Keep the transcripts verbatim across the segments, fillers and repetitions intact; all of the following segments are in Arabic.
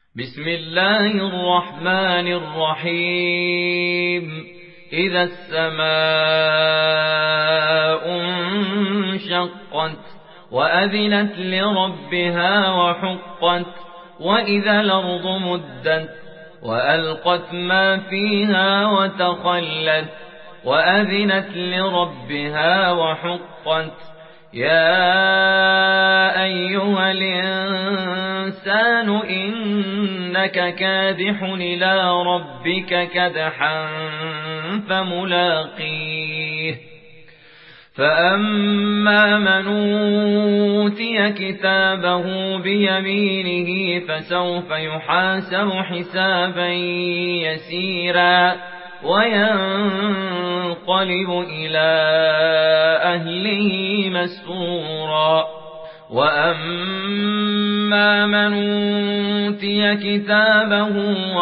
بسم الله الرحمن الرحيم إذا السماء انشقت وأذنت لربها وحقت وإذا الأرض مدت وألقت ما فيها وتخلت وأذنت لربها وحقت يا أيها الإنسان إنك كادح إلى ربك كدحا فملاقيه فأما من أوتي كتابه بيمينه فسوف يحاسب حسابا يسيرا وينقلب إلى أهله مسرورا وأما من أوتي كتابه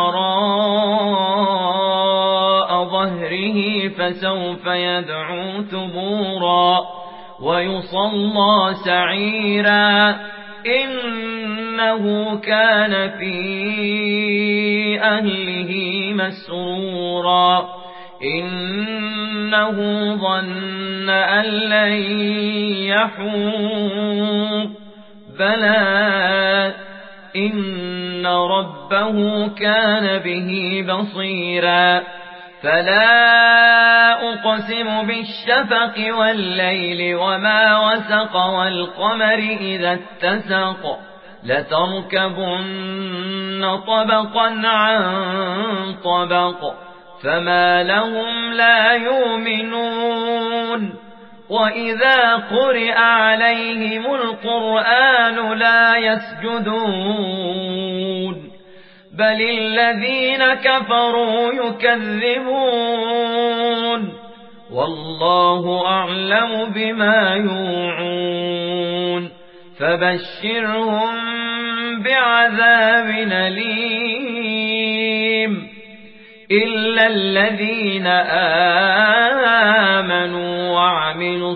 وراء ظهره فسوف يدعو ثبورا ويصلى سعيرا إنه كان في أهله مسرورا إنه ظن أن لن يحور بلى إن ربه كان به بصيرا فلا أقسم بالشفق والليل وما وسق والقمر إذا اتسق لتركبن طبقا عن طبق فما لهم لا يؤمنون وإذا قرئ عليهم القرآن لا يسجدون بل الذين كفروا يكذبون والله أعلم بما يوعون فبشرهم بعذاب أليم إلا الذين آمنوا وعملوا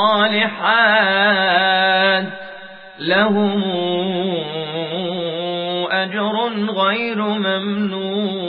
الصالحات لهم أجر غير ممنون.